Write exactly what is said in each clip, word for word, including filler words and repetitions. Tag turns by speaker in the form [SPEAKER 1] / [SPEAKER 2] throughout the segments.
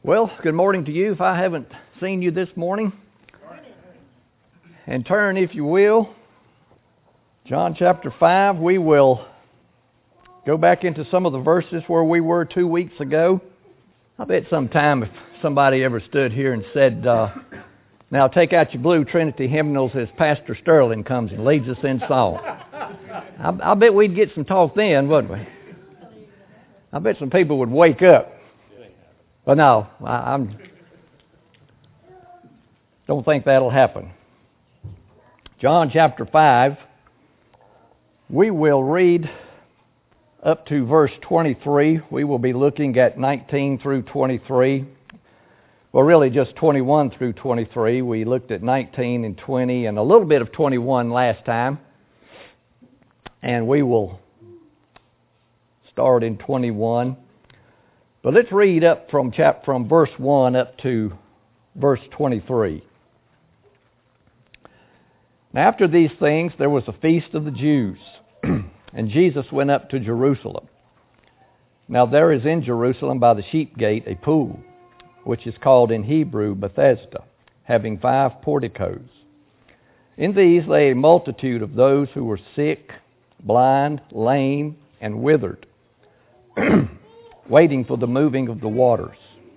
[SPEAKER 1] Well, good morning to you if I haven't seen you this morning. And turn, if you will, John chapter five. We will go back into some of the verses where we were two weeks ago. I bet sometime if somebody ever stood here and said, uh, now take out your blue Trinity hymnals as Pastor Sterling comes and leads us in song. I, I bet we'd get some talk then, wouldn't we? I bet some people would wake up. But no, I I'm, don't think that'll happen. John chapter five, we will read up to verse twenty-three. We will be looking at nineteen through twenty-three. Well, really just twenty-one through twenty-three. We looked at nineteen and twenty and a little bit of twenty-one last time. And we will start in twenty-one. But let's read up from chap from verse one up to verse twenty-three. Now after these things there was a feast of the Jews, and Jesus went up to Jerusalem. Now there is in Jerusalem by the sheep gate a pool, which is called in Hebrew Bethesda, having five porticos. In these lay a multitude of those who were sick, blind, lame, and withered, waiting for the moving of the waters.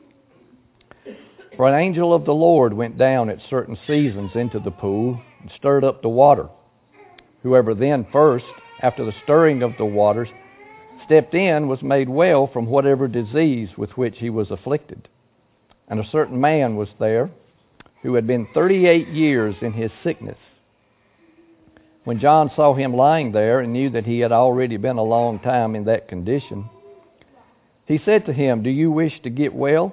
[SPEAKER 1] For an angel of the Lord went down at certain seasons into the pool and stirred up the water. Whoever then first, after the stirring of the waters, stepped in was made well from whatever disease with which he was afflicted. And a certain man was there who had been thirty-eight years in his sickness. When John saw him lying there and knew that he had already been a long time in that condition, he said to him, "Do you wish to get well?"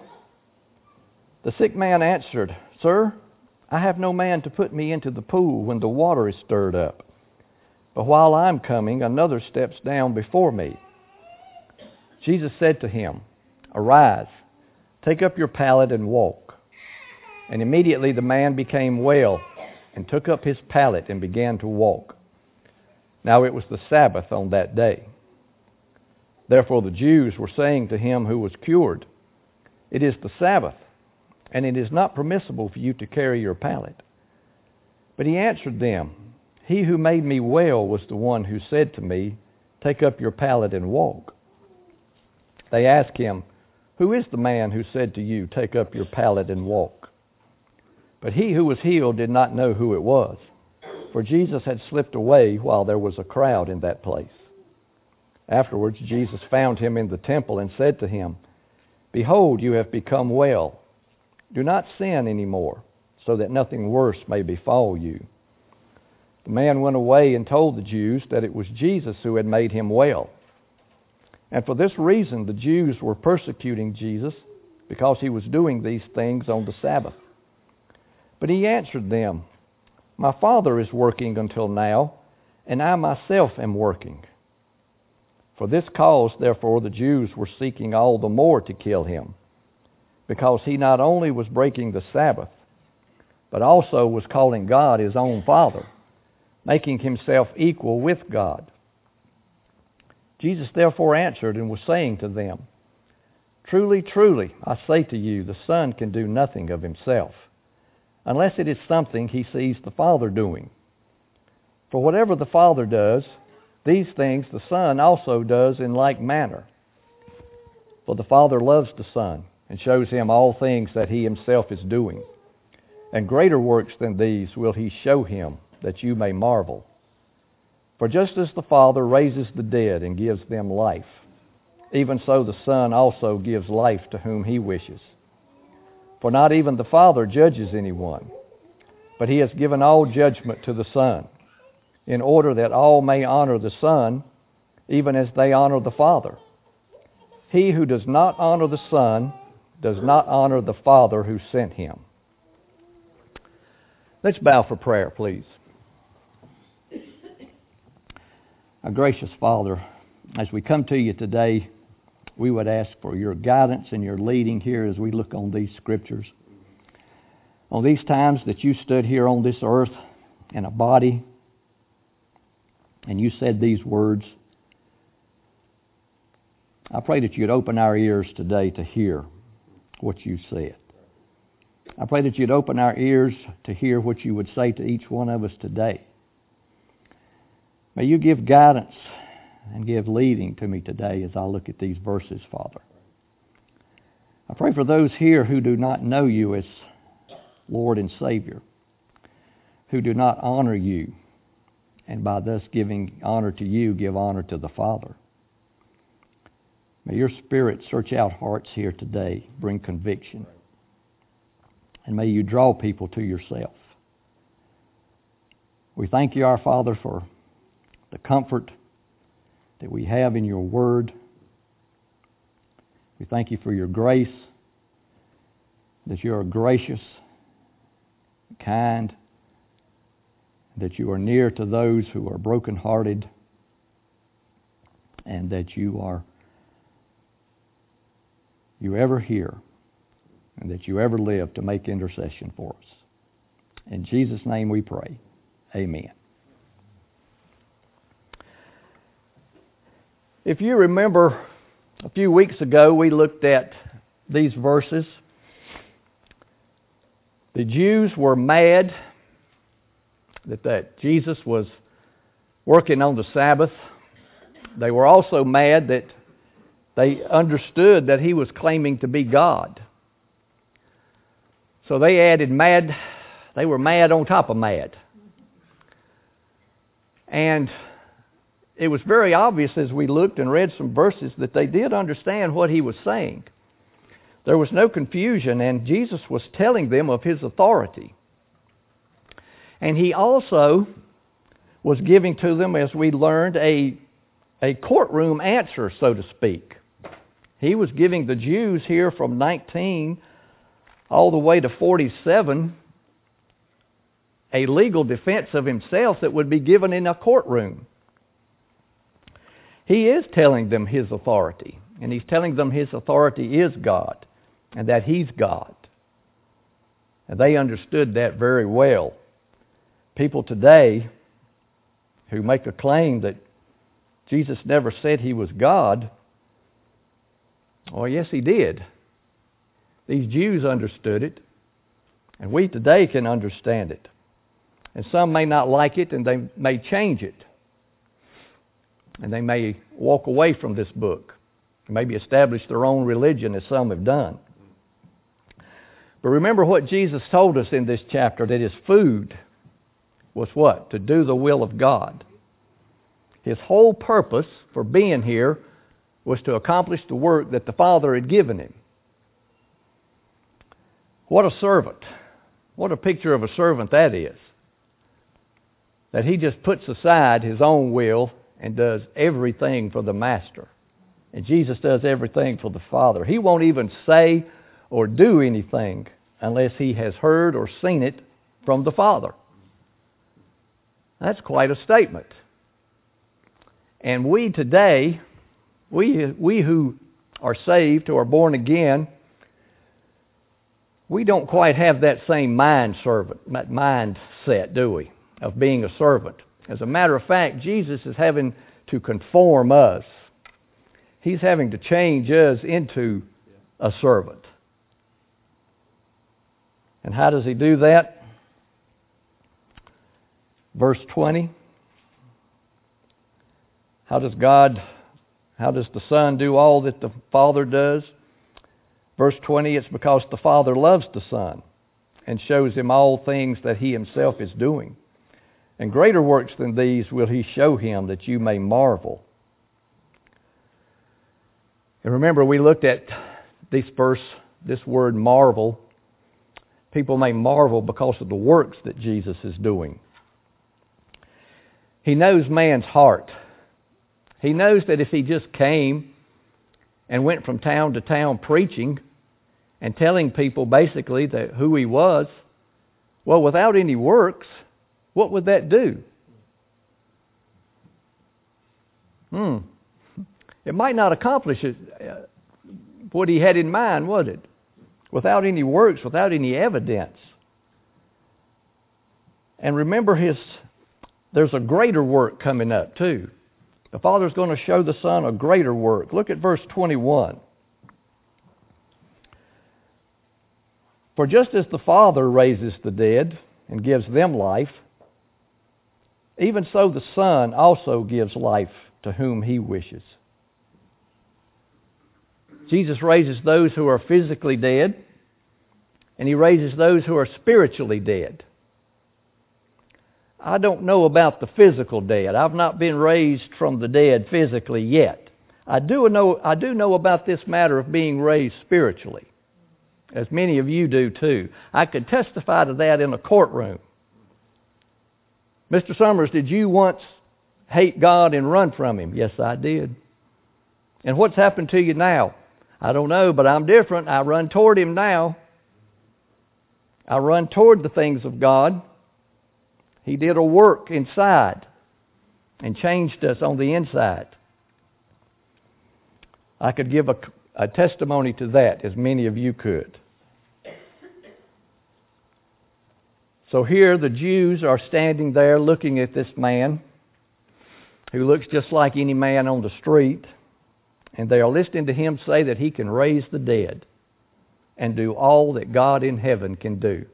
[SPEAKER 1] The sick man answered, "Sir, I have no man to put me into the pool when the water is stirred up. But while I am coming, another steps down before me." Jesus said to him, "Arise, take up your pallet and walk." And immediately the man became well and took up his pallet and began to walk. Now it was the Sabbath on that day. Therefore the Jews were saying to him who was cured, "It is the Sabbath, and it is not permissible for you to carry your pallet." But he answered them, "He who made me well was the one who said to me, 'Take up your pallet and walk.'" They asked him, "Who is the man who said to you, 'Take up your pallet and walk'?" But he who was healed did not know who it was, for Jesus had slipped away while there was a crowd in that place. Afterwards, Jesus found him in the temple and said to him, "Behold, you have become well. Do not sin any more, so that nothing worse may befall you." The man went away and told the Jews that it was Jesus who had made him well. And for this reason, the Jews were persecuting Jesus, because he was doing these things on the Sabbath. But he answered them, "My Father is working until now, and I myself am working." For this cause, therefore, the Jews were seeking all the more to kill him, because he not only was breaking the Sabbath, but also was calling God his own Father, making himself equal with God. Jesus therefore answered and was saying to them, "Truly, truly, I say to you, the Son can do nothing of himself, unless it is something he sees the Father doing. For whatever the Father does, these things the Son also does in like manner. For the Father loves the Son and shows him all things that he himself is doing. And greater works than these will he show him, that you may marvel. For just as the Father raises the dead and gives them life, even so the Son also gives life to whom he wishes. For not even the Father judges anyone, but he has given all judgment to the Son, in order that all may honor the Son, even as they honor the Father. He who does not honor the Son does not honor the Father who sent him." Let's bow for prayer, please. Our gracious Father, as we come to you today, we would ask for your guidance and your leading here as we look on these scriptures. On these times that you stood here on this earth in a body, and you said these words, I pray that you'd open our ears today to hear what you said. I pray that you'd open our ears to hear what you would say to each one of us today. May you give guidance and give leading to me today as I look at these verses, Father. I pray for those here who do not know you as Lord and Savior, who do not honor you, and by thus giving honor to you, give honor to the Father. May your Spirit search out hearts here today, bring conviction, and may you draw people to yourself. We thank you, our Father, for the comfort that we have in your word. We thank you for your grace, that you are gracious, kind, that you are near to those who are brokenhearted, and that you are you ever hear, and that you ever live to make intercession for us. In Jesus' name we pray. Amen. If you remember, a few weeks ago we looked at these verses. The Jews were mad that, that Jesus was working on the Sabbath. They were also mad that they understood that he was claiming to be God. So they added mad, they were mad on top of mad. And it was very obvious as we looked and read some verses that they did understand what he was saying. There was no confusion, and Jesus was telling them of his authority. And he also was giving to them, as we learned, a, a courtroom answer, so to speak. He was giving the Jews here from nineteen all the way to forty-seven a legal defense of himself that would be given in a courtroom. He is telling them his authority, and he's telling them his authority is God, and that he's God. And they understood that very well. People today who make a claim that Jesus never said he was God, well, yes, he did. These Jews understood it, and we today can understand it. And some may not like it, and they may change it. And they may walk away from this book, maybe establish their own religion, as some have done. But remember what Jesus told us in this chapter, that his food was what? To do the will of God. His whole purpose for being here was to accomplish the work that the Father had given him. What a servant. What a picture of a servant that is. That he just puts aside his own will and does everything for the Master. And Jesus does everything for the Father. He won't even say or do anything unless he has heard or seen it from the Father. That's quite a statement. And we today, we, we who are saved, who are born again, we don't quite have that same mind servant, mindset, do we, of being a servant. As a matter of fact, Jesus is having to conform us. He's having to change us into a servant. And how does he do that? Verse twenty. How does God, how does the Son do all that the Father does? Verse twenty, it's because the Father loves the Son and shows him all things that he himself is doing. And greater works than these will he show him, that you may marvel. And remember, we looked at this verse, this word marvel. People may marvel because of the works that Jesus is doing. He knows man's heart. He knows that if he just came and went from town to town preaching and telling people basically that who he was, well, without any works, what would that do? Hmm. It might not accomplish it, uh, what he had in mind, would it? Without any works, without any evidence. And remember, his there's a greater work coming up too. The Father's going to show the Son a greater work. Look at verse twenty-one. For just as the Father raises the dead and gives them life, even so the Son also gives life to whom He wishes. Jesus raises those who are physically dead, and He raises those who are spiritually dead. I don't know about the physical dead. I've not been raised from the dead physically yet. I do know, I do know about this matter of being raised spiritually, as many of you do too. I could testify to that in a courtroom. Mister Summers, did you once hate God and run from Him? Yes, I did. And what's happened to you now? I don't know, but I'm different. I run toward Him now. I run toward the things of God. He did a work inside and changed us on the inside. I could give a, a testimony to that, as many of you could. So here the Jews are standing there looking at this man who looks just like any man on the street, and they are listening to him say that he can raise the dead and do all that God in heaven can do.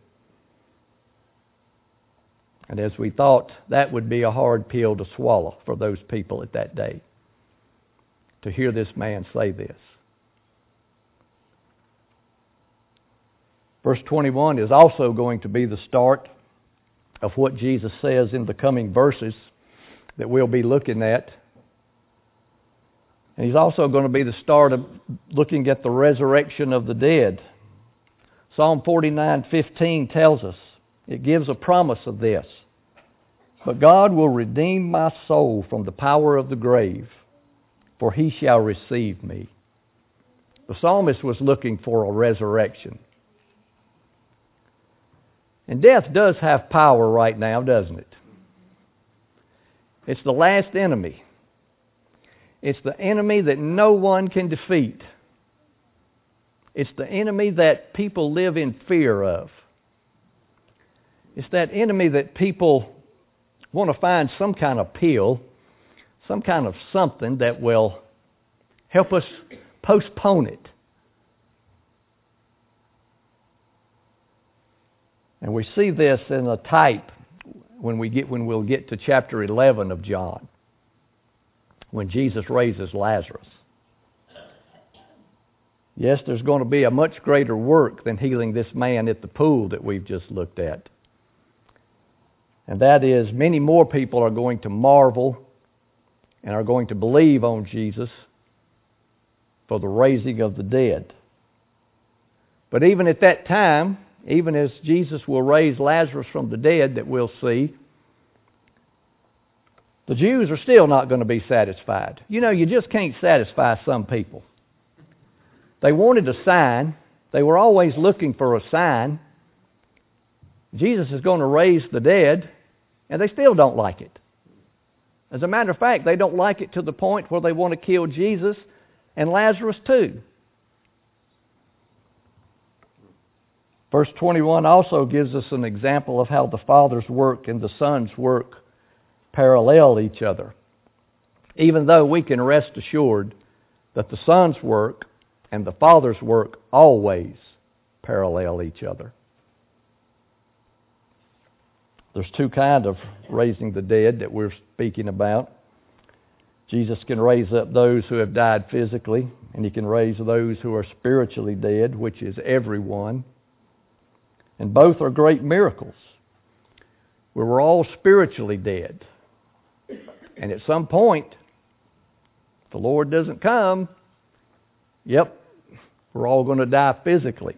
[SPEAKER 1] And as we thought, that would be a hard pill to swallow for those people at that day, to hear this man say this. Verse twenty-one is also going to be the start of what Jesus says in the coming verses that we'll be looking at. And He's also going to be the start of looking at the resurrection of the dead. Psalm forty-nine fifteen tells us, it gives a promise of this. But God will redeem my soul from the power of the grave, for He shall receive me. The psalmist was looking for a resurrection. And death does have power right now, doesn't it? It's the last enemy. It's the enemy that no one can defeat. It's the enemy that people live in fear of. It's that enemy that people want to find some kind of pill, some kind of something that will help us postpone it. And we see this in a type when we get when we'll get to chapter eleven of John, when Jesus raises Lazarus. Yes, there's going to be a much greater work than healing this man at the pool that we've just looked at. And that is, many more people are going to marvel and are going to believe on Jesus for the raising of the dead. But even at that time, even as Jesus will raise Lazarus from the dead that we'll see, the Jews are still not going to be satisfied. You know, you just can't satisfy some people. They wanted a sign. They were always looking for a sign. Jesus is going to raise the dead, and they still don't like it. As a matter of fact, they don't like it to the point where they want to kill Jesus and Lazarus too. Verse twenty-one also gives us an example of how the Father's work and the Son's work parallel each other. Even though we can rest assured that the Son's work and the Father's work always parallel each other. There's two kinds of raising the dead that we're speaking about. Jesus can raise up those who have died physically, and He can raise those who are spiritually dead, which is everyone. And both are great miracles. We were all spiritually dead. And at some point, if the Lord doesn't come, yep, we're all going to die physically.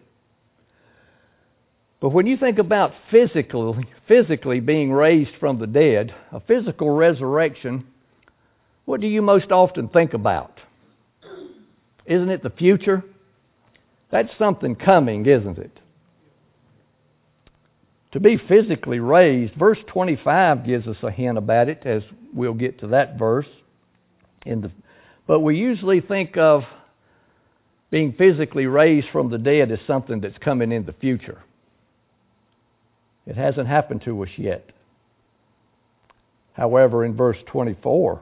[SPEAKER 1] But when you think about physically, physically being raised from the dead, a physical resurrection, what do you most often think about? Isn't it the future? That's something coming, isn't it? To be physically raised, verse twenty-five gives us a hint about it, as we'll get to that verse. In the, but we usually think of being physically raised from the dead as something that's coming in the future. It hasn't happened to us yet. However, in verse twenty-four,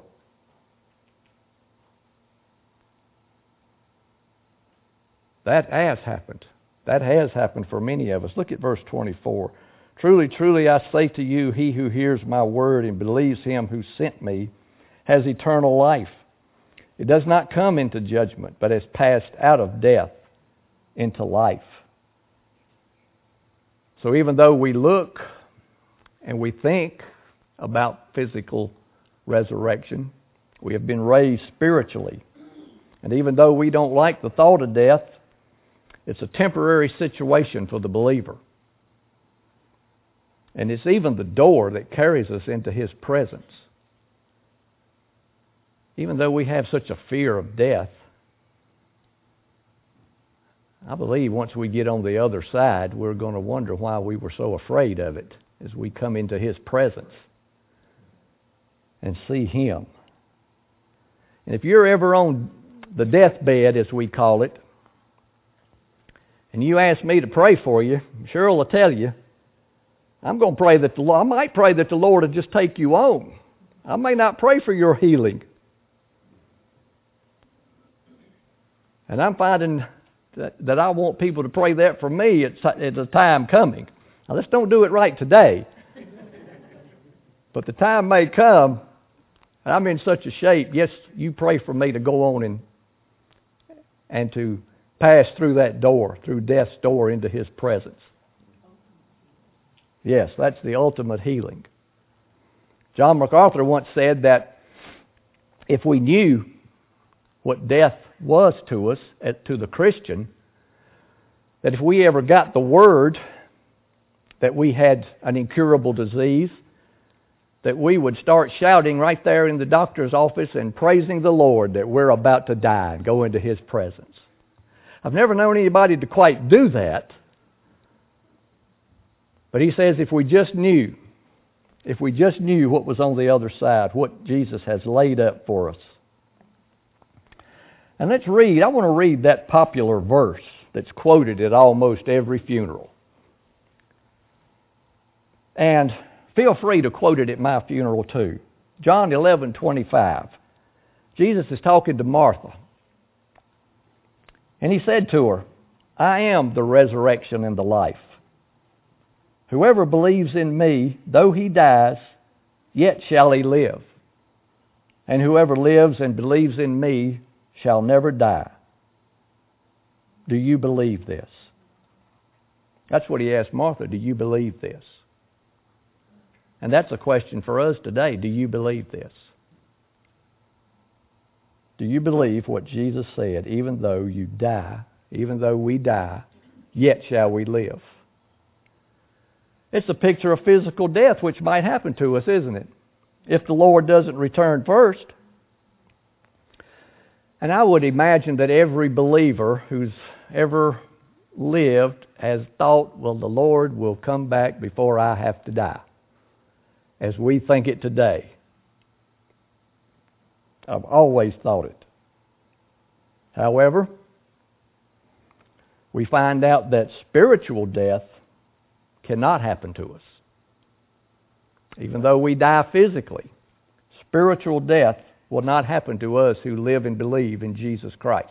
[SPEAKER 1] that has happened. That has happened for many of us. Look at verse twenty-four. Truly, truly, I say to you, he who hears my word and believes him who sent me has eternal life. It does not come into judgment, but has passed out of death into life. So even though we look and we think about physical resurrection, we have been raised spiritually. And even though we don't like the thought of death, it's a temporary situation for the believer. And it's even the door that carries us into His presence. Even though we have such a fear of death, I believe once we get on the other side, we're going to wonder why we were so afraid of it as we come into His presence and see Him. And if you're ever on the deathbed, as we call it, and you ask me to pray for you, Cheryl will tell you, I'm going to pray that the Lord, I might pray that the Lord will just take you on. I may not pray for your healing. And I'm finding that, that I want people to pray that for me at, at the time coming. Now, let's don't do it right today. But the time may come, and I'm in such a shape, yes, you pray for me to go on and, and to pass through that door, through death's door into His presence. Yes, that's the ultimate healing. John MacArthur once said that if we knew what death was to us, to the Christian, that if we ever got the word that we had an incurable disease, that we would start shouting right there in the doctor's office and praising the Lord that we're about to die and go into His presence. I've never known anybody to quite do that. But he says if we just knew, if we just knew what was on the other side, what Jesus has laid up for us. And let's read, I want to read that popular verse that's quoted at almost every funeral. And feel free to quote it at my funeral too. John eleven twenty-five. Jesus is talking to Martha. And He said to her, I am the resurrection and the life. Whoever believes in me, though he dies, yet shall he live. And whoever lives and believes in me shall never die. Do you believe this? That's what He asked Martha. Do you believe this? And that's a question for us today. Do you believe this? Do you believe what Jesus said, even though you die, even though we die, yet shall we live? It's a picture of physical death which might happen to us, isn't it? If the Lord doesn't return first. And I would imagine that every believer who's ever lived has thought, well, the Lord will come back before I have to die, as we think it today. I've always thought it. However, we find out that spiritual death cannot happen to us. Even though we die physically, spiritual death will not happen to us who live and believe in Jesus Christ.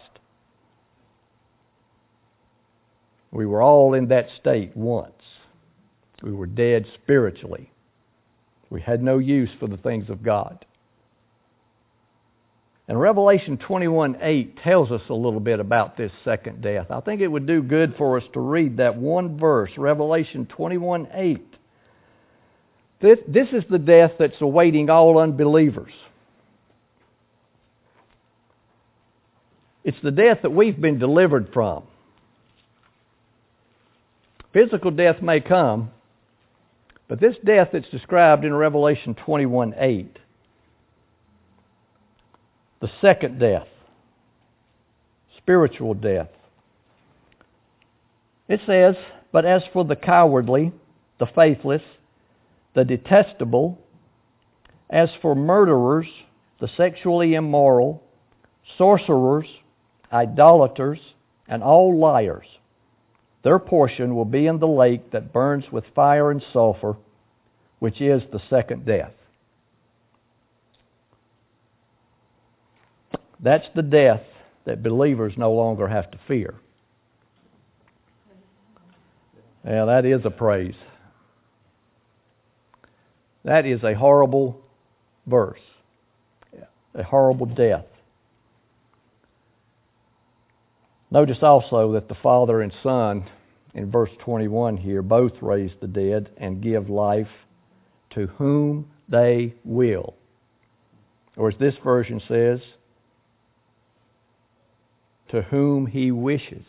[SPEAKER 1] We were all in that state once. We were dead spiritually. We had no use for the things of God. And Revelation twenty-one eight tells us a little bit about this second death. I think it would do good for us to read that one verse, Revelation twenty-one eight. This, this is the death that's awaiting all unbelievers. It's the death that we've been delivered from. Physical death may come, but this death that's described in Revelation twenty-one eight, the second death, spiritual death. It says, but as for the cowardly, the faithless, the detestable, as for murderers, the sexually immoral, sorcerers, idolaters, and all liars, their portion will be in the lake that burns with fire and sulfur, which is the second death. That's the death that believers no longer have to fear. Yeah, that is a praise. That is a horrible verse. A horrible death. Notice also that the Father and Son, in verse twenty-one here, both raise the dead and give life to whom they will. Or as this version says, to whom He wishes.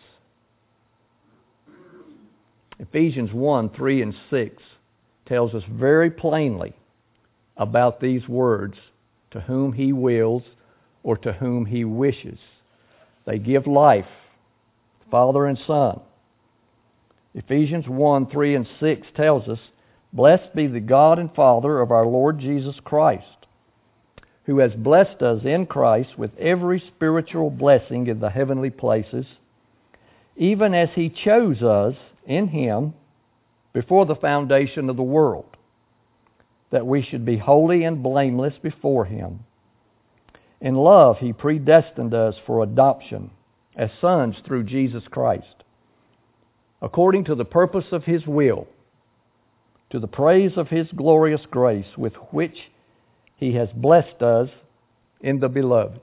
[SPEAKER 1] Ephesians one, three and six tells us very plainly about these words, to whom He wills or to whom He wishes. They give life, Father and Son. Ephesians one, three and six tells us, blessed be the God and Father of our Lord Jesus Christ, who has blessed us in Christ with every spiritual blessing in the heavenly places, even as He chose us in Him before the foundation of the world, that we should be holy and blameless before Him. In love, He predestined us for adoption as sons through Jesus Christ, according to the purpose of His will, to the praise of His glorious grace with which He has blessed us in the Beloved.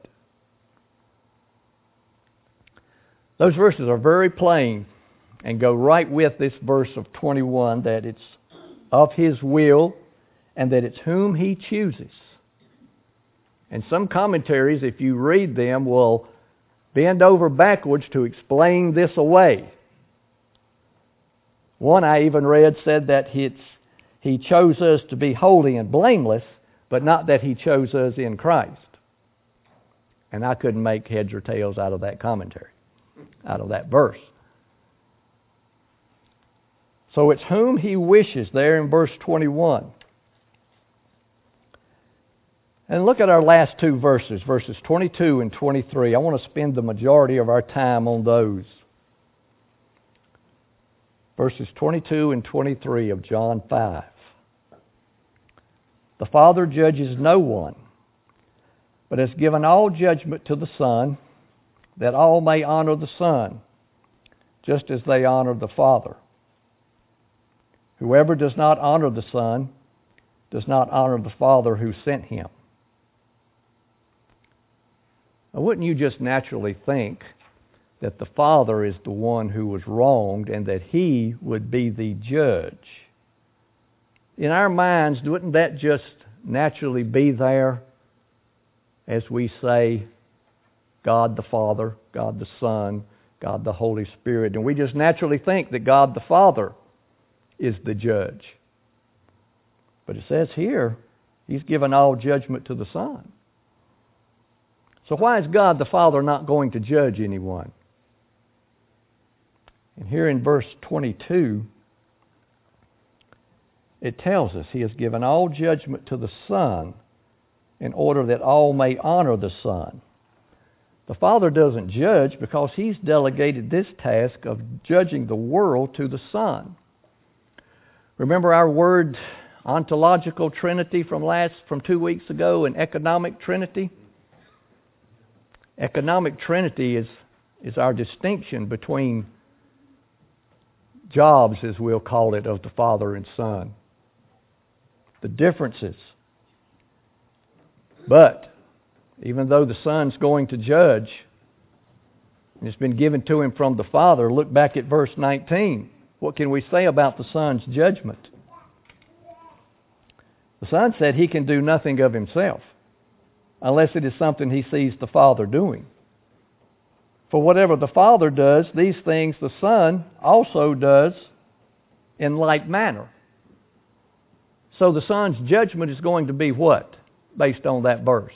[SPEAKER 1] Those verses are very plain and go right with this verse of twenty-one, that it's of His will and that it's whom He chooses. And some commentaries, if you read them, will bend over backwards to explain this away. One I even read said that it's, He chose us to be holy and blameless, but not that He chose us in Christ. And I couldn't make heads or tails out of that commentary, out of that verse. So it's whom He wishes there in verse twenty-one. And look at our last two verses, verses twenty-two and twenty-three. I want to spend the majority of our time on those. Verses twenty-two and twenty-three of John five. The Father judges no one, but has given all judgment to the Son, that all may honor the Son, just as they honor the Father. Whoever does not honor the Son does not honor the Father who sent Him. Now, wouldn't you just naturally think that the Father is the one who was wronged and that He would be the judge? In our minds, wouldn't that just naturally be there as we say God the Father, God the Son, God the Holy Spirit? And we just naturally think that God the Father is the judge. But it says here, He's given all judgment to the Son. So why is God the Father not going to judge anyone? And here in verse twenty-two, it tells us He has given all judgment to the Son in order that all may honor the Son. The Father doesn't judge because He's delegated this task of judging the world to the Son. Remember our word ontological trinity from last from two weeks ago, and economic trinity? Economic trinity is, is our distinction between jobs, as we'll call it, of the Father and Son. The differences. But even though the Son's going to judge, and it's been given to Him from the Father, look back at verse nineteen. What can we say about the Son's judgment? The Son said He can do nothing of Himself unless it is something He sees the Father doing. For whatever the Father does, these things the Son also does in like manner. So the Son's judgment is going to be what? Based on that verse.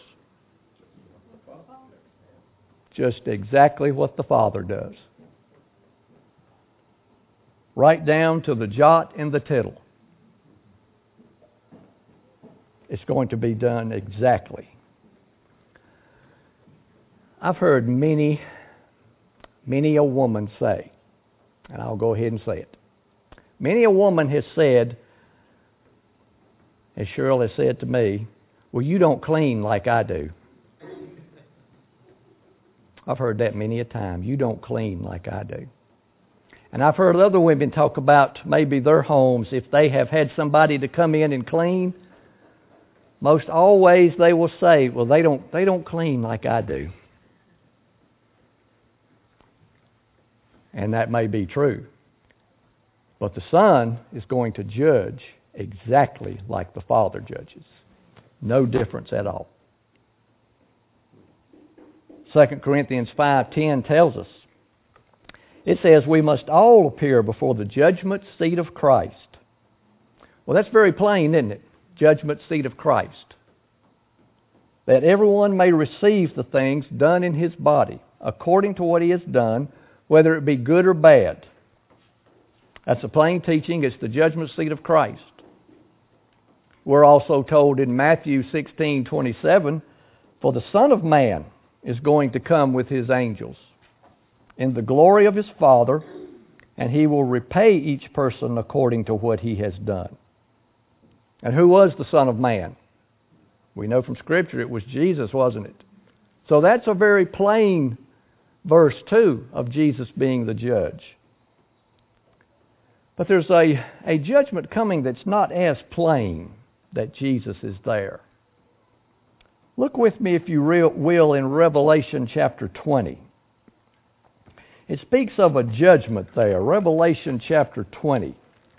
[SPEAKER 1] Just exactly what the Father does. Right down to the jot and the tittle. It's going to be done exactly. I've heard many, many a woman say, and I'll go ahead and say it. Many a woman has said, as Cheryl has said to me, well, you don't clean like I do. I've heard that many a time. You don't clean like I do. And I've heard other women talk about maybe their homes, if they have had somebody to come in and clean, most always they will say, well, they don't, they don't clean like I do. And that may be true. But the Son is going to judge exactly like the Father judges. No difference at all. Second Corinthians five ten tells us, it says, we must all appear before the judgment seat of Christ. Well, that's very plain, isn't it? Judgment seat of Christ. That everyone may receive the things done in his body, according to what he has done, whether it be good or bad. That's a plain teaching. It's the judgment seat of Christ. We're also told in Matthew sixteen twenty-seven, for the Son of Man is going to come with his angels in the glory of his Father, and he will repay each person according to what he has done. And who was the Son of Man? We know from Scripture it was Jesus, wasn't it? So that's a very plain verse too of Jesus being the judge. But there's a, a judgment coming that's not as plain, that Jesus is there. Look with me, if you will, in Revelation chapter twenty. It speaks of a judgment there. Revelation chapter twenty.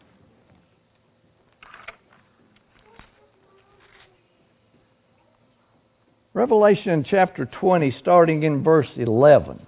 [SPEAKER 1] Revelation chapter twenty, starting in verse eleven.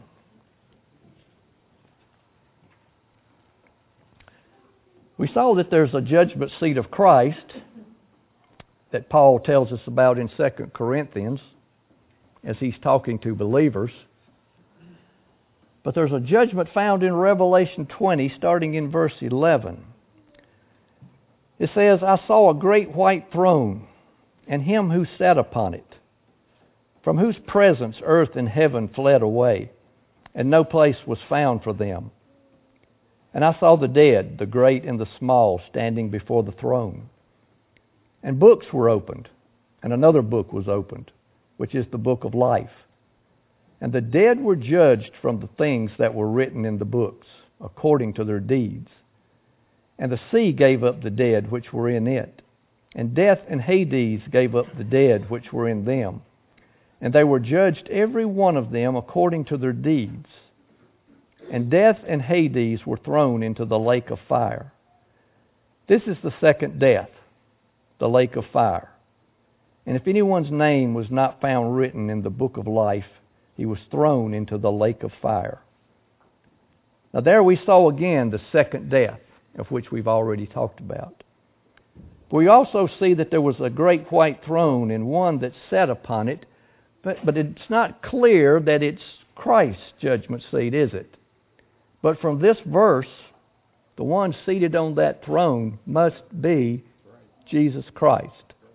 [SPEAKER 1] We saw that there's a judgment seat of Christ that Paul tells us about in Second Corinthians as he's talking to believers. But there's a judgment found in Revelation twenty, starting in verse eleven. It says, I saw a great white throne, and him who sat upon it, from whose presence earth and heaven fled away, and no place was found for them. And I saw the dead, the great and the small, standing before the throne. And books were opened, and another book was opened, which is the book of life. And the dead were judged from the things that were written in the books, according to their deeds. And the sea gave up the dead which were in it, and death and Hades gave up the dead which were in them. And they were judged every one of them according to their deeds. And death and Hades were thrown into the lake of fire. This is the second death, the lake of fire. And if anyone's name was not found written in the book of life, he was thrown into the lake of fire. Now there we saw again the second death, of which we've already talked about. We also see that there was a great white throne and one that sat upon it, but, but it's not clear that it's Christ's judgment seat, is it? But from this verse, the one seated on that throne must be Jesus Christ.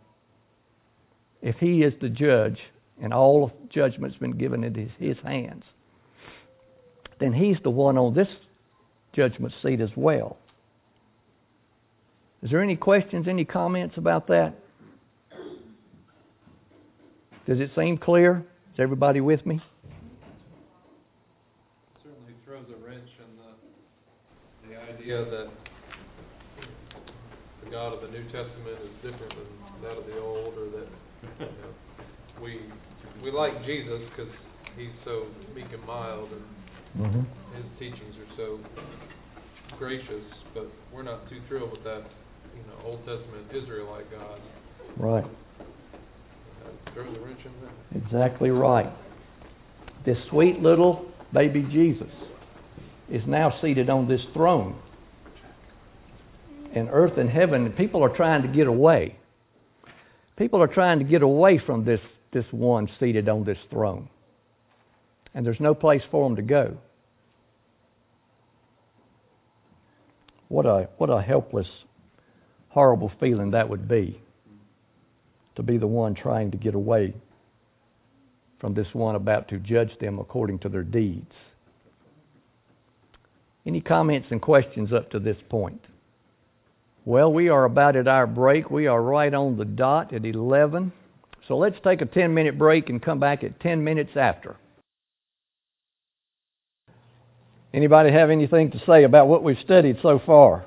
[SPEAKER 1] If he is the judge and all judgment's been given into his, his hands, then he's the one on this judgment seat as well. Is there any questions, any comments about that? Does it seem clear? Is everybody with me?
[SPEAKER 2] Certainly throws a wrench in the, the idea that the God of the New Testament is different than that of the Old, or that you know, we we like Jesus because he's so meek and mild, and mm-hmm. his teachings are so gracious, but we're not too thrilled with that, you know, Old Testament Israelite God.
[SPEAKER 1] Right.
[SPEAKER 2] That throws a wrench in that.
[SPEAKER 1] Exactly right. This sweet little baby Jesus is now seated on this throne. And earth and heaven, people are trying to get away. People are trying to get away from this, this one seated on this throne. And there's no place for them to go. What a, what a helpless, horrible feeling that would be, to be the one trying to get away from this one about to judge them according to their deeds. Any comments and questions up to this point? Well, we are about at our break. We are right on the dot at eleven. So let's take a ten-minute break and come back at ten minutes after. Anybody have anything to say about what we've studied so far?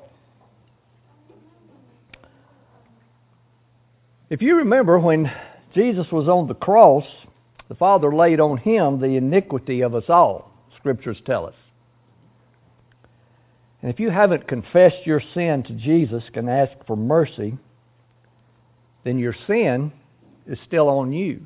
[SPEAKER 1] If you remember, when Jesus was on the cross, the Father laid on Him the iniquity of us all, Scriptures tell us. And if you haven't confessed your sin to Jesus and asked for mercy, then your sin is still on you.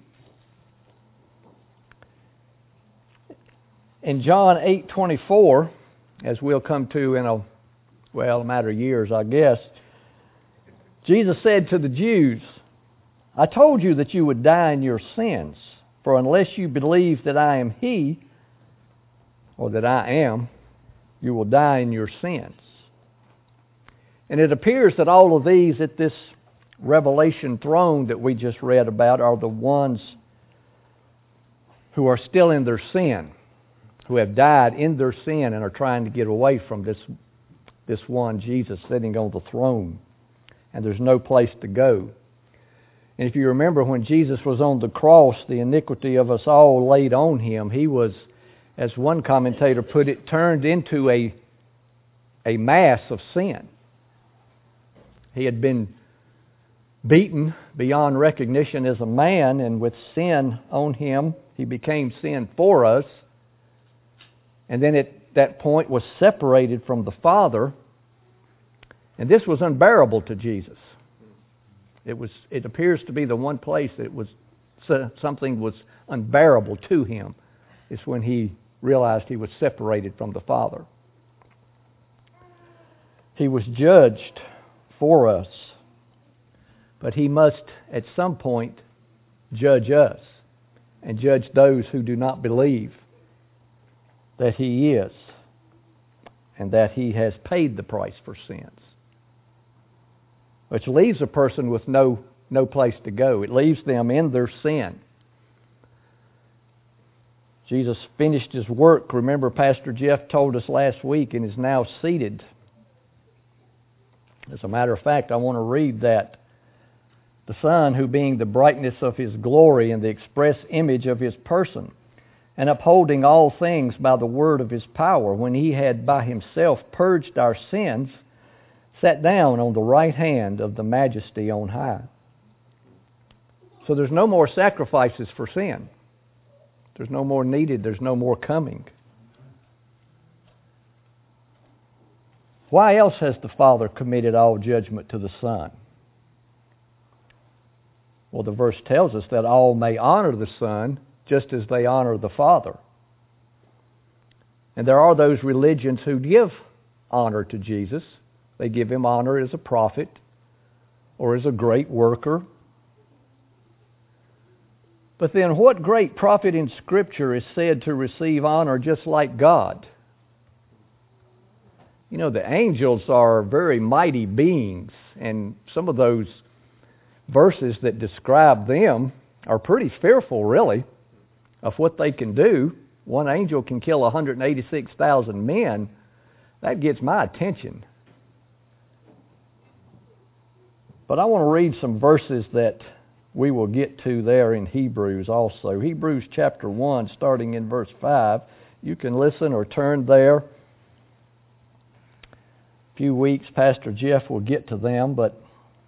[SPEAKER 1] In John eight twenty-four, as we'll come to in a, well, a matter of years, I guess, Jesus said to the Jews, I told you that you would die in your sins, for unless you believe that I am He, or that I am, you will die in your sins. And it appears that all of these at this Revelation throne that we just read about are the ones who are still in their sin, who have died in their sin and are trying to get away from this, this one Jesus sitting on the throne. And there's no place to go. And if you remember, when Jesus was on the cross, the iniquity of us all laid on Him. He was, as one commentator put it, turned into a, a mass of sin. He had been beaten beyond recognition as a man, and with sin on Him, He became sin for us. And then at that point was separated from the Father. And this was unbearable to Jesus. It was. It appears to be the one place that it was something was unbearable to Him. Is when He realized He was separated from the Father. He was judged for us, but He must at some point judge us and judge those who do not believe that He is and that He has paid the price for sins. Which leaves a person with no, no place to go. It leaves them in their sin. Jesus finished His work. Remember, Pastor Jeff told us last week, and is now seated. As a matter of fact, I want to read that. The Son, who being the brightness of His glory and the express image of His person, and upholding all things by the word of His power, when He had by Himself purged our sins, sat down on the right hand of the Majesty on high. So there's no more sacrifices for sin. There's no more needed. There's no more coming. Why else has the Father committed all judgment to the Son? Well, the verse tells us that all may honor the Son just as they honor the Father. And there are those religions who give honor to Jesus. They give Him honor as a prophet or as a great worker. But then what great prophet in Scripture is said to receive honor just like God? You know, the angels are very mighty beings, and some of those verses that describe them are pretty fearful, really, of what they can do. One angel can kill one hundred eighty-six thousand men. That gets my attention. But I want to read some verses that we will get to there in Hebrews also. Hebrews chapter one, starting in verse five. You can listen or turn there. A few weeks, Pastor Jeff will get to them, but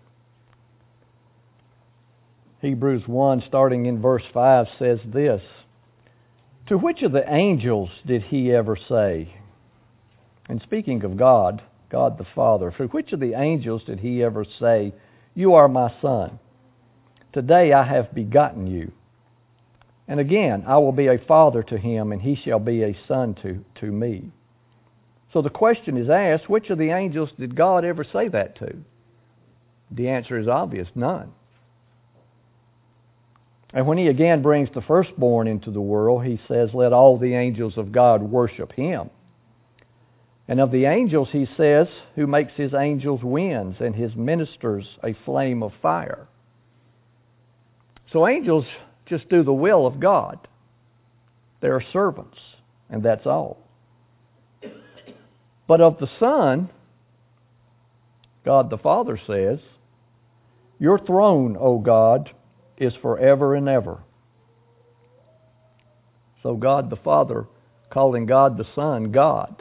[SPEAKER 1] Hebrews one, starting in verse five, says this. To which of the angels did He ever say? And speaking of God, God the Father, to which of the angels did He ever say, You are my Son. Today I have begotten you. And again, I will be a father to him, and he shall be a son to, to me. So the question is asked, which of the angels did God ever say that to? The answer is obvious, none. And when He again brings the firstborn into the world, He says, Let all the angels of God worship Him. And of the angels, He says, who makes His angels winds and His ministers a flame of fire. So angels just do the will of God. They are servants, and that's all. But of the Son, God the Father says, Your throne, O God, is forever and ever. So God the Father calling God the Son God.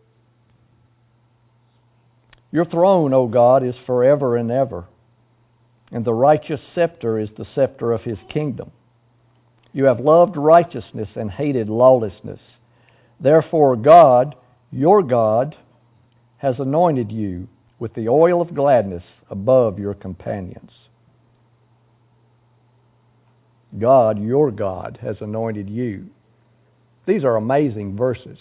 [SPEAKER 1] Your throne, O God, is forever and ever, and the righteous scepter is the scepter of His kingdom. You have loved righteousness and hated lawlessness. Therefore God, your God, has anointed you with the oil of gladness above your companions. God, your God, has anointed you. These are amazing verses.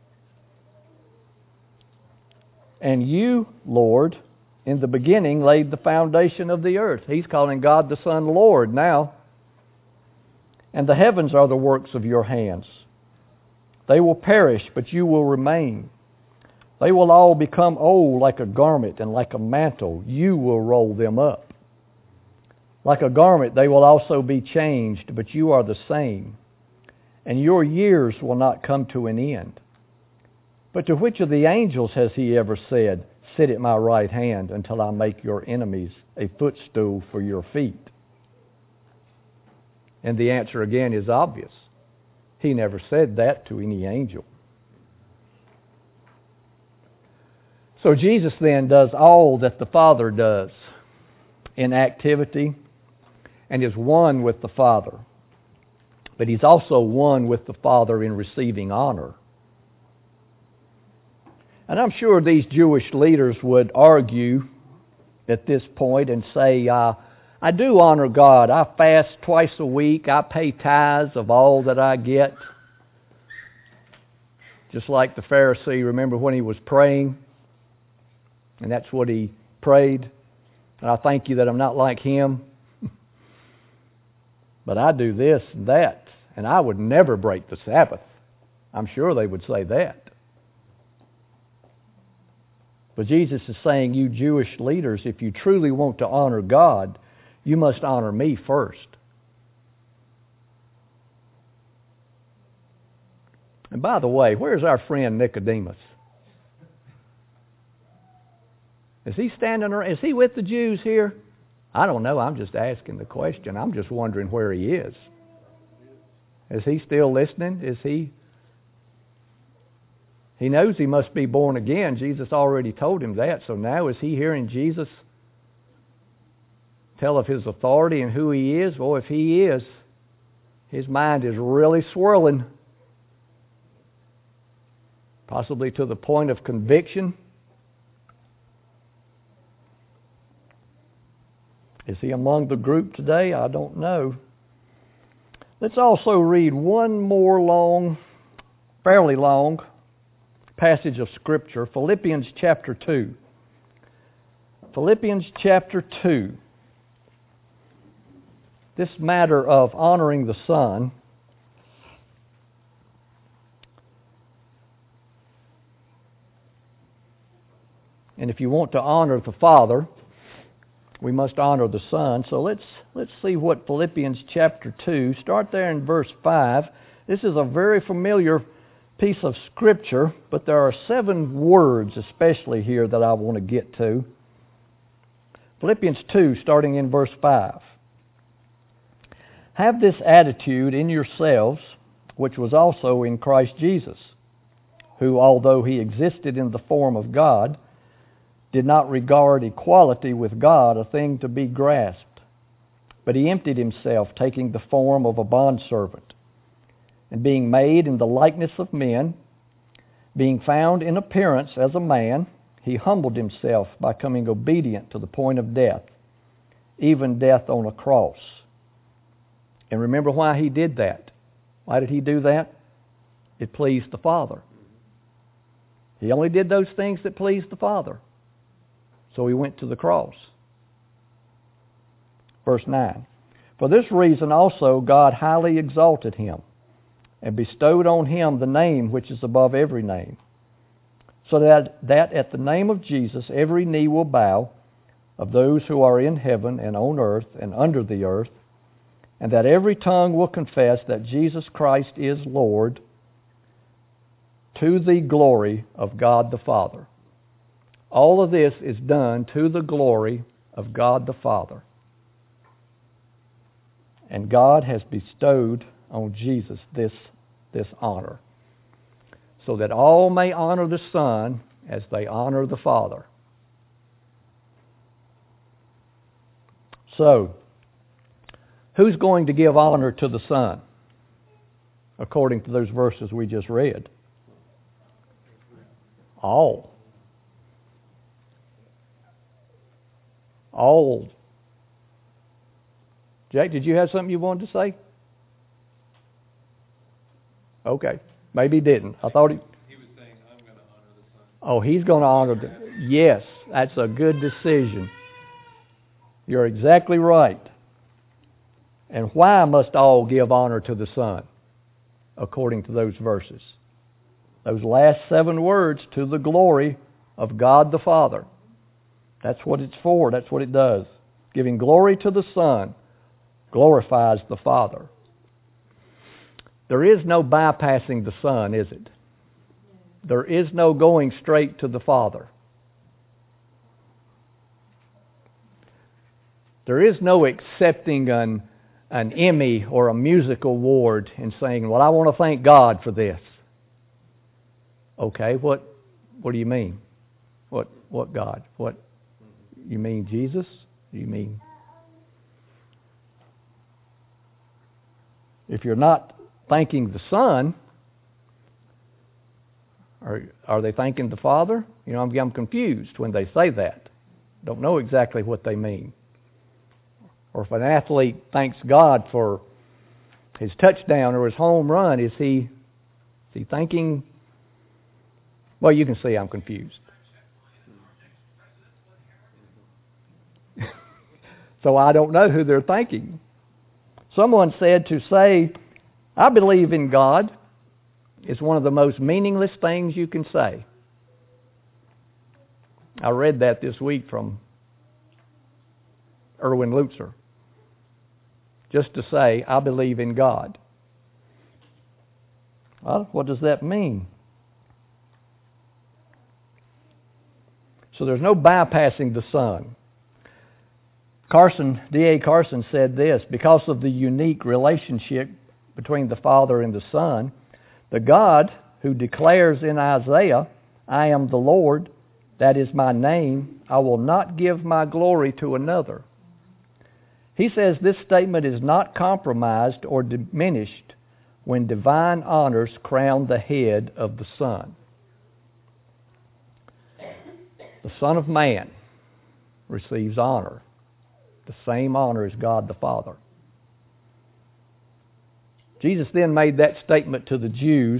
[SPEAKER 1] And you, Lord, in the beginning laid the foundation of the earth. He's calling God the Son Lord now. And the heavens are the works of your hands. They will perish, but you will remain. They will all become old like a garment, and like a mantle you will roll them up. Like a garment they will also be changed, but you are the same, and your years will not come to an end. But to which of the angels has He ever said, sit at my right hand until I make your enemies a footstool for your feet? And the answer again is obvious. He never said that to any angel. So Jesus then does all that the Father does in activity and is one with the Father. But He's also one with the Father in receiving honor. And I'm sure these Jewish leaders would argue at this point and say, uh, I do honor God. I fast twice a week. I pay tithes of all that I get. Just like the Pharisee, remember when he was praying? And that's what he prayed. And I thank you that I'm not like him. But I do this and that. And I would never break the Sabbath. I'm sure they would say that. But Jesus is saying, you Jewish leaders, if you truly want to honor God, you must honor me first. And by the way, where's our friend Nicodemus? Is he standing around? Is he with the Jews here? I don't know. I'm just asking the question. I'm just wondering where he is. Is he still listening? Is he... He knows he must be born again. Jesus already told him that. So now is he hearing Jesus tell of His authority and who He is? Well, if he is, his mind is really swirling. Possibly to the point of conviction. Is he among the group today? I don't know. Let's also read one more long, fairly long, passage of Scripture, Philippians chapter two. Philippians chapter two. This matter of honoring the Son. And if you want to honor the Father, we must honor the Son. So let's let's see what Philippians chapter two, start there in verse five. This is a very familiar piece of Scripture, but there are seven words especially here that I want to get to. Philippians two, starting in verse five. Have this attitude in yourselves, which was also in Christ Jesus, who, although He existed in the form of God, did not regard equality with God a thing to be grasped, but He emptied Himself, taking the form of a bondservant, and being made in the likeness of men, being found in appearance as a man, He humbled Himself by becoming obedient to the point of death, even death on a cross. And remember why He did that. Why did He do that? It pleased the Father. He only did those things that pleased the Father. So He went to the cross. Verse nine. For this reason also God highly exalted Him, and bestowed on Him the name which is above every name, so that, that at the name of Jesus every knee will bow, of those who are in heaven and on earth and under the earth, and that every tongue will confess that Jesus Christ is Lord, to the glory of God the Father. All of this is done to the glory of God the Father. And God has bestowed on Jesus this, this honor. so that all may honor the Son as they honor the Father. So, who's going to give honor to the Son, according to those verses we just read? All. All. Jake, did you have something you wanted to say? Okay. Maybe he didn't. I thought he...
[SPEAKER 2] He was saying, I'm going to honor the Son.
[SPEAKER 1] Oh, he's going to honor the... Yes, that's a good decision. You're exactly right. And why must all give honor to the Son, according to those verses? Those last seven words, to the glory of God the Father. That's what it's for. That's what it does. Giving glory to the Son glorifies the Father. There is no bypassing the Son, is it? There is no going straight to the Father. There is no accepting an, an Emmy or a music award and saying, well, I want to thank God for this. Okay, what what do you mean? What what God? What you mean Jesus? You mean if you're not thanking the Son, are are they thanking the Father? You know, I'm I'm confused when they say that. Don't know exactly what they mean. Or if an athlete thanks God for his touchdown or his home run, is he is he thanking? Well, you can see I'm confused. So I don't know who they're thanking. Someone said to say, I believe in God, is one of the most meaningless things you can say. I read that this week from Erwin Lutzer. Just to say, I believe in God. Well, what does that mean? So there's no bypassing the Son. Carson, D A Carson said this, because of the unique relationship between the Father and the Son, the God who declares in Isaiah, I am the Lord, that is my name, I will not give my glory to another. He says this statement is not compromised or diminished when divine honors crown the head of the Son. The Son of Man receives honor, the same honor as God the Father. Jesus then made that statement to the Jews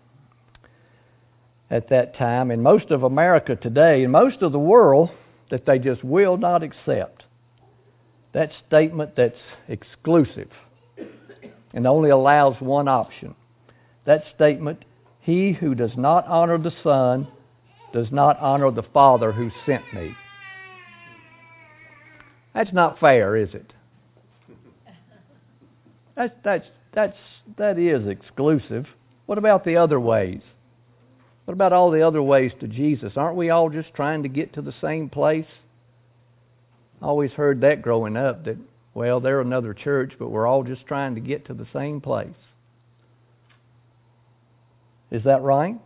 [SPEAKER 1] at that time, and most of America today, and most of the world, that they just will not accept. That statement that's exclusive and only allows one option. That statement, he who does not honor the Son does not honor the Father who sent me. That's not fair, is it? That's, that's, that's, that is exclusive. What about the other ways? What about all the other ways to Jesus? Aren't we all just trying to get to the same place? I always heard that growing up, that, well, they're another church, but we're all just trying to get to the same place. Is that right?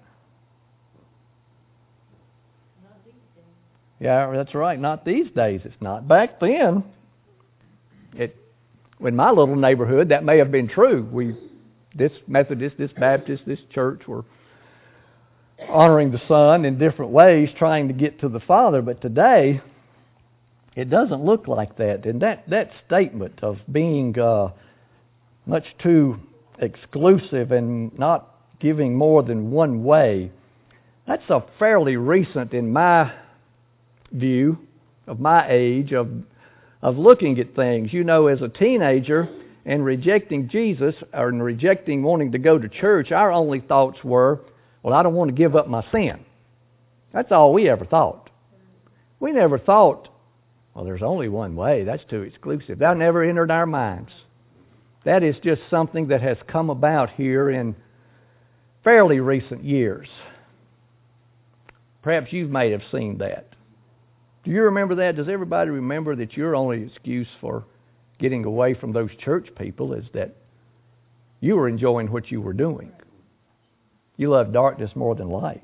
[SPEAKER 3] Not these days.
[SPEAKER 1] Yeah, that's right. Not these days. It's not. Back then, it, in my little neighborhood, that may have been true. We, this Methodist, this Baptist, this church were honoring the Son in different ways, trying to get to the Father. But today, it doesn't look like that. And that, that statement of being uh, much too exclusive and not giving more than one way, that's a fairly recent, in my view, of my age, of of looking at things. You know, as a teenager and rejecting Jesus, or rejecting wanting to go to church, our only thoughts were, well, I don't want to give up my sin. That's all we ever thought. We never thought, well, there's only one way. That's too exclusive. That never entered our minds. That is just something that has come about here in fairly recent years. Perhaps you may have seen that. Do you remember that? Does everybody remember that your only excuse for getting away from those church people is that you were enjoying what you were doing? You love darkness more than light.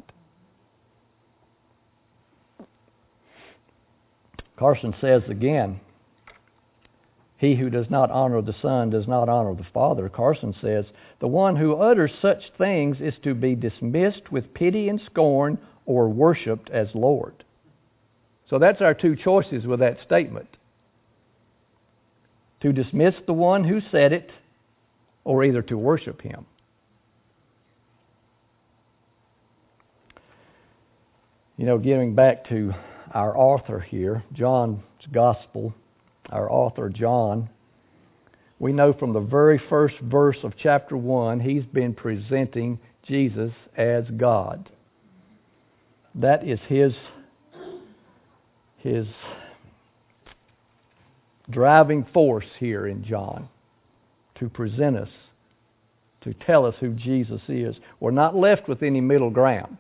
[SPEAKER 1] Carson says again, he who does not honor the Son does not honor the Father. Carson says, the one who utters such things is to be dismissed with pity and scorn or worshipped as Lord. So that's our two choices with that statement. To dismiss the one who said it, or either to worship him. You know, getting back to our author here, John's Gospel, our author John, we know from the very first verse of chapter one, he's been presenting Jesus as God. That is his, his driving force here in John, to present us, to tell us who Jesus is. We're not left with any middle ground.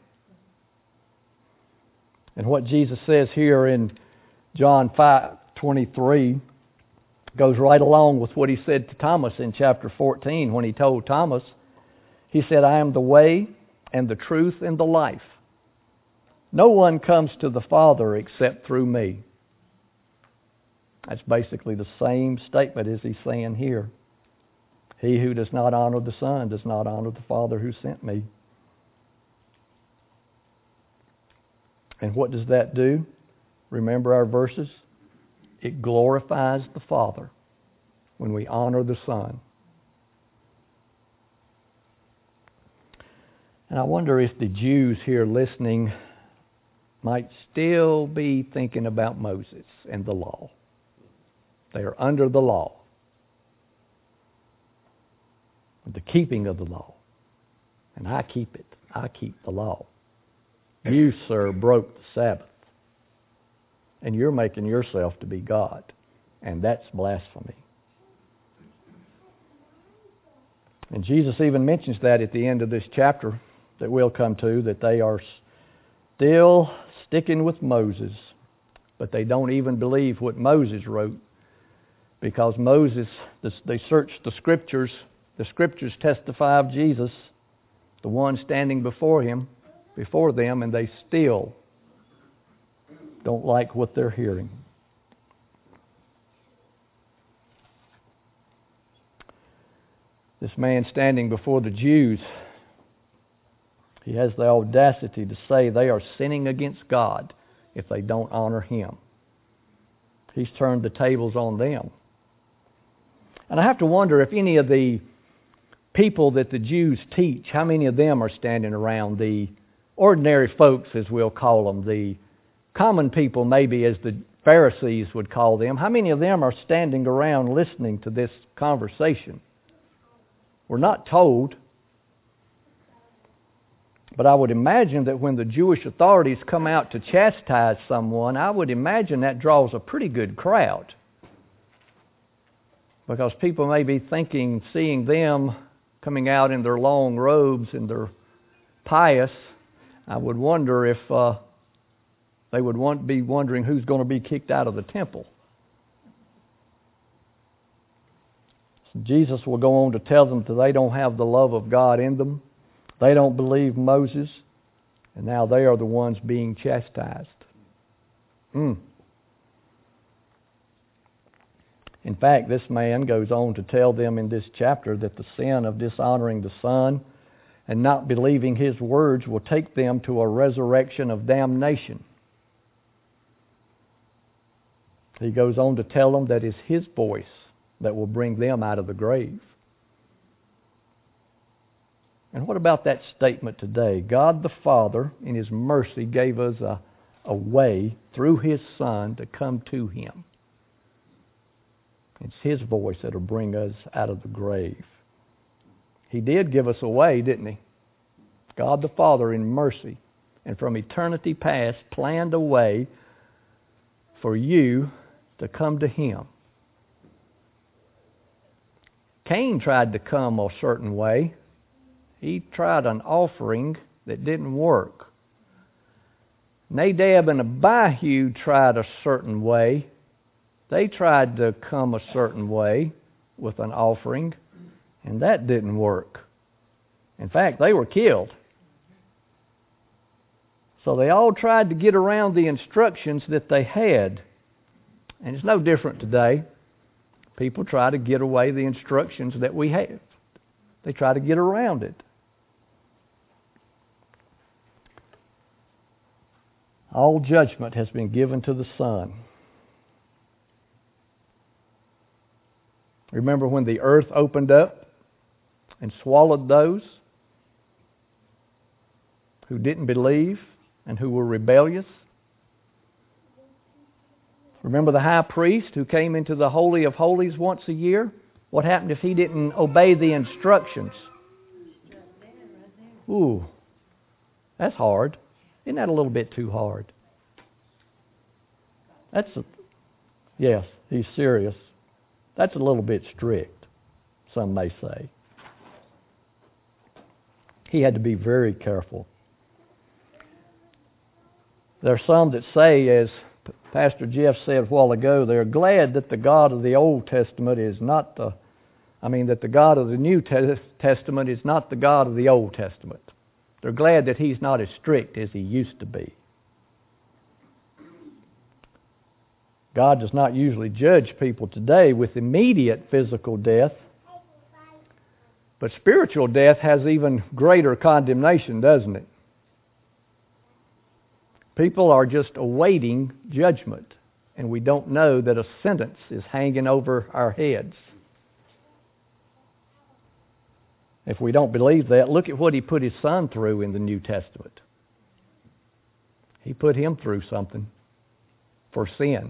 [SPEAKER 1] And what Jesus says here in John five twenty-three goes right along with what he said to Thomas in chapter fourteen when he told Thomas, he said, I am the way and the truth and the life. No one comes to the Father except through me. That's basically the same statement as he's saying here. He who does not honor the Son does not honor the Father who sent me. And what does that do? Remember our verses? It glorifies the Father when we honor the Son. And I wonder if the Jews here listening might still be thinking about Moses and the law. They are under the law, the keeping of the law. And I keep it. I keep the law. You, sir, broke the Sabbath. And you're making yourself to be God. And that's blasphemy. And Jesus even mentions that at the end of this chapter that we'll come to, that they are still sticking with Moses, but they don't even believe what Moses wrote, because Moses, they searched the Scriptures. The Scriptures testify of Jesus, the one standing before him, before them, and they still don't like what they're hearing. This man standing before the Jews, he has the audacity to say they are sinning against God if they don't honor him. He's turned the tables on them. And I have to wonder if any of the people that the Jews teach, how many of them are standing around, the ordinary folks, as we'll call them, the common people maybe as the Pharisees would call them, how many of them are standing around listening to this conversation? We're not told, but I would imagine that when the Jewish authorities come out to chastise someone, I would imagine that draws a pretty good crowd. Because people may be thinking, seeing them coming out in their long robes and their pious, I would wonder if uh, they would want, be wondering who's going to be kicked out of the temple. So Jesus will go on to tell them that they don't have the love of God in them. They don't believe Moses. And now they are the ones being chastised. Mm. In fact, this man goes on to tell them in this chapter that the sin of dishonoring the Son and not believing his words will take them to a resurrection of damnation. He goes on to tell them that it's his voice that will bring them out of the grave. And what about that statement today? God the Father, in his mercy, gave us a, a way through his Son to come to him. It's his voice that will bring us out of the grave. He did give us a way, didn't he? God the Father in mercy and from eternity past planned a way for you to come to him. Cain tried to come a certain way. He tried an offering that didn't work. Nadab and Abihu tried a certain way. They tried to come a certain way with an offering, and that didn't work. In fact, they were killed. So they all tried to get around the instructions that they had. And it's no different today. People try to get away the instructions that we have. They try to get around it. All judgment has been given to the Son. Remember when the earth opened up and swallowed those who didn't believe and who were rebellious? Remember the high priest who came into the Holy of Holies once a year? What happened if he didn't obey the instructions? Ooh, that's hard. Isn't that a little bit too hard? That's a, yes, he's serious. That's a little bit strict, some may say. He had to be very careful. There are some that say, as Pastor Jeff said a while ago, they're glad that the God of the Old Testament is not the, I mean, that the God of the New Testament is not the God of the Old Testament. They're glad that He's not as strict as He used to be. God does not usually judge people today with immediate physical death, but spiritual death has even greater condemnation, doesn't it? People are just awaiting judgment, and we don't know that a sentence is hanging over our heads. If we don't believe that, look at what He put His Son through in the New Testament. He put Him through something for sin.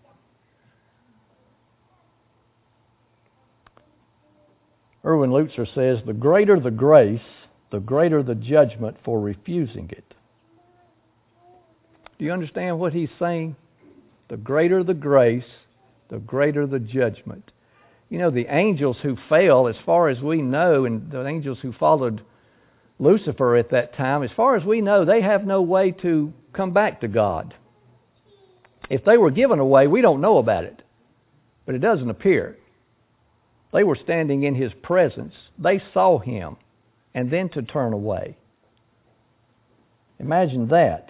[SPEAKER 1] Erwin Lutzer says, the greater the grace, the greater the judgment for refusing it. Do you understand what he's saying? The greater the grace, the greater the judgment. You know, the angels who fell, as far as we know, and the angels who followed Lucifer at that time, as far as we know, they have no way to come back to God. If they were given away, we don't know about it. But it doesn't appear. They were standing in His presence. They saw Him, and then to turn away. Imagine that.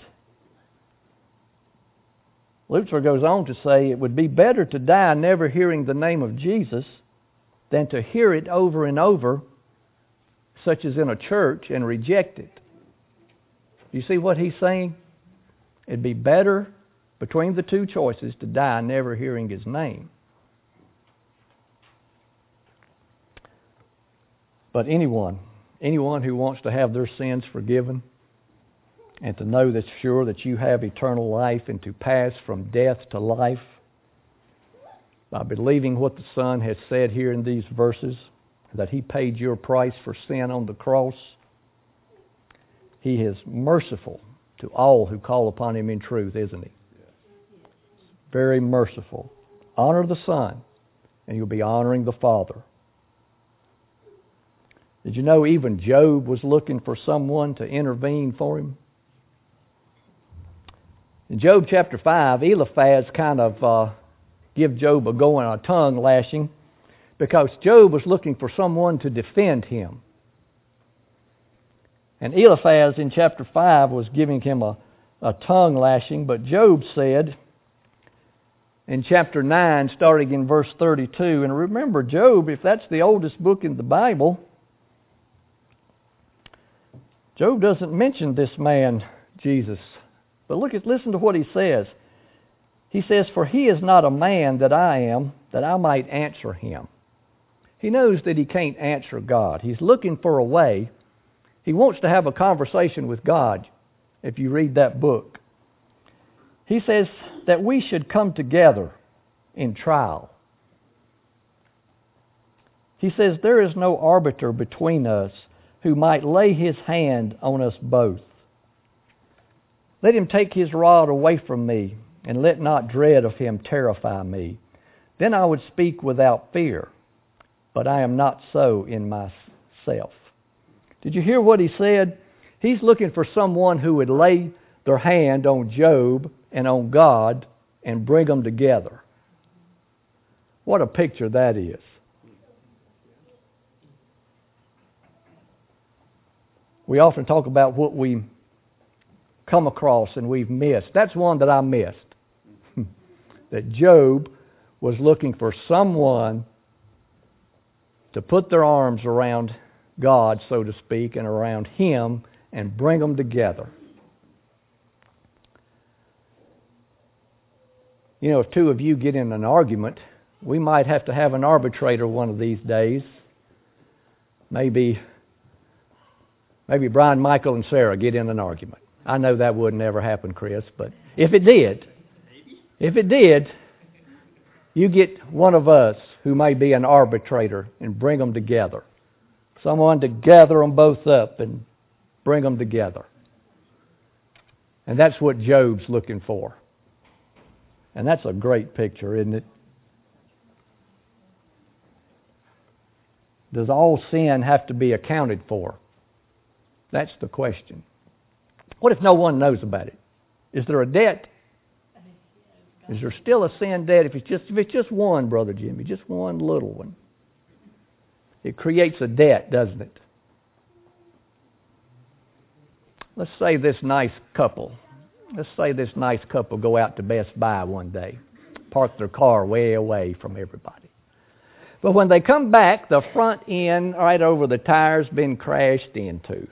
[SPEAKER 1] Lutzer goes on to say, it would be better to die never hearing the name of Jesus than to hear it over and over, such as in a church, and reject it. Do you see what he's saying? It'd be better between the two choices to die never hearing His name. But anyone, anyone who wants to have their sins forgiven and to know that's sure that you have eternal life and to pass from death to life by believing what the Son has said here in these verses, that He paid your price for sin on the cross, He is merciful to all who call upon Him in truth, isn't He? Very merciful. Honor the Son, and you'll be honoring the Father. Did you know even Job was looking for someone to intervene for him? In Job chapter five, Eliphaz kind of uh, give Job a go and a tongue lashing because Job was looking for someone to defend him. And Eliphaz in chapter five was giving him a, a tongue lashing, but Job said in chapter nine, starting in verse thirty-two, and remember Job, if that's the oldest book in the Bible, Job doesn't mention this man, Jesus. But look at, listen to what he says. He says, for he is not a man that I am, that I might answer him. He knows that he can't answer God. He's looking for a way. He wants to have a conversation with God, if you read that book. He says that we should come together in trial. He says there is no arbiter between us who might lay his hand on us both. Let him take his rod away from me, and let not dread of him terrify me. Then I would speak without fear, but I am not so in myself. Did you hear what he said? He's looking for someone who would lay their hand on Job and on God and bring them together. What a picture that is. We often talk about what we come across and we've missed. That's one that I missed. That Job was looking for someone to put their arms around God, so to speak, and around Him and bring them together. You know, if two of you get in an argument, we might have to have an arbitrator one of these days. Maybe, maybe Brian, Michael, and Sarah get in an argument. I know that would never happen, Chris, but if it did, if it did, you get one of us who may be an arbitrator and bring them together. Someone to gather them both up and bring them together. And that's what Job's looking for. And that's a great picture, isn't it? Does all sin have to be accounted for? That's the question. What if no one knows about it? Is there a debt? Is there still a sin debt if it's just if it's just one, Brother Jimmy, just one little one? It creates a debt, doesn't it? Let's say this nice couple, let's say this nice couple go out to Best Buy one day, park their car way away from everybody. But when they come back, the front end right over the tire's been crashed into.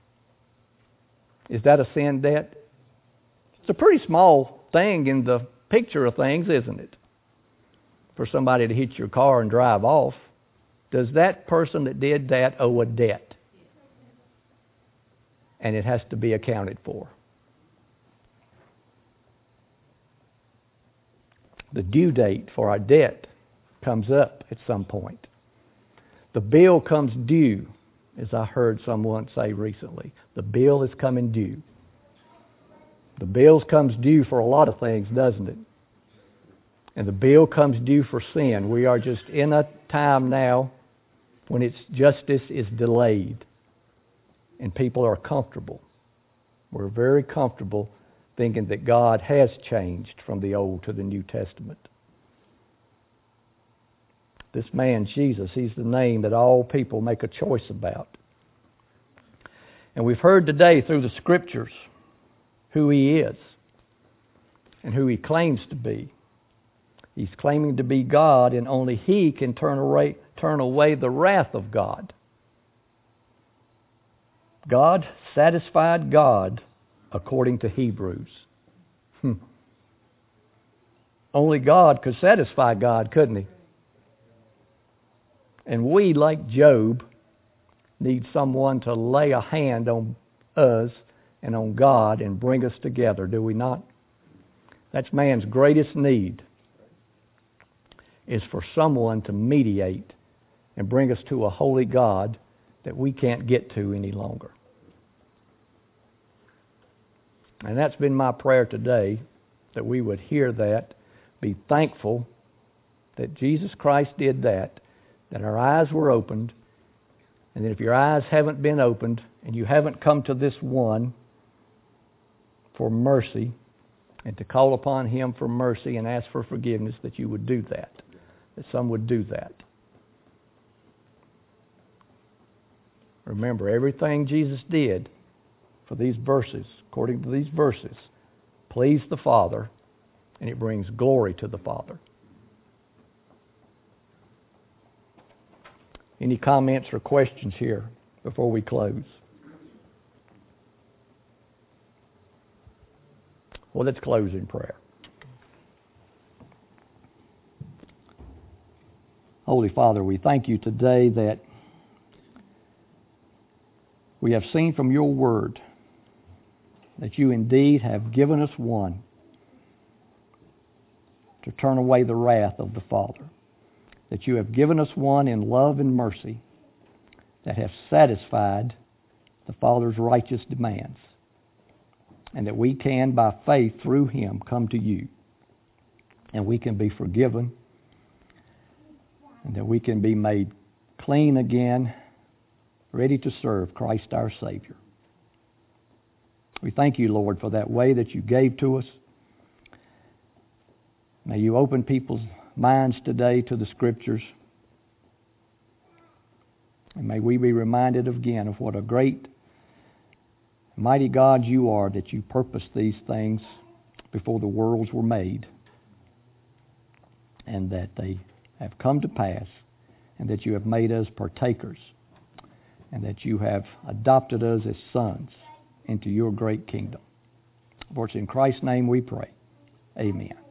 [SPEAKER 1] Is that a sin debt? It's a pretty small thing in the picture of things, isn't it? For somebody to hit your car and drive off. Does that person that did that owe a debt? And it has to be accounted for. The due date for our debt comes up at some point. The bill comes due, as I heard someone say recently. The bill is coming due. The bill comes due for a lot of things, doesn't it? And the bill comes due for sin. We are just in a time now when its justice is delayed and people are comfortable. We're very comfortable thinking that God has changed from the Old to the New Testament. This man, Jesus, he's the name that all people make a choice about. And we've heard today through the Scriptures who He is and who He claims to be. He's claiming to be God, and only He can turn away, turn away the wrath of God. God satisfied God according to Hebrews. Hmm. Only God could satisfy God, couldn't He? And we, like Job, need someone to lay a hand on us and on God and bring us together, do we not? That's man's greatest need, is for someone to mediate and bring us to a holy God that we can't get to any longer. And that's been my prayer today, that we would hear that, be thankful that Jesus Christ did that, that our eyes were opened, and that if your eyes haven't been opened and you haven't come to this one for mercy and to call upon Him for mercy and ask for forgiveness, that you would do that, that some would do that. Remember, everything Jesus did for these verses, according to these verses, pleased the Father, and it brings glory to the Father. Any comments or questions here before we close? Well, let's close in prayer. Holy Father, we thank You today that we have seen from Your Word that You indeed have given us one to turn away the wrath of the Father. That You have given us one in love and mercy that have satisfied the Father's righteous demands. And that we can, by faith through Him, come to You. And we can be forgiven. And that we can be made clean again, ready to serve Christ our Savior. We thank You, Lord, for that way that You gave to us. May You open people's minds today to the Scriptures. And may we be reminded again of what a great Mighty God you are, that you purposed these things before the worlds were made, and that they have come to pass, and that you have made us partakers, and that you have adopted us as sons into your great kingdom. For it's in Christ's name we pray. Amen.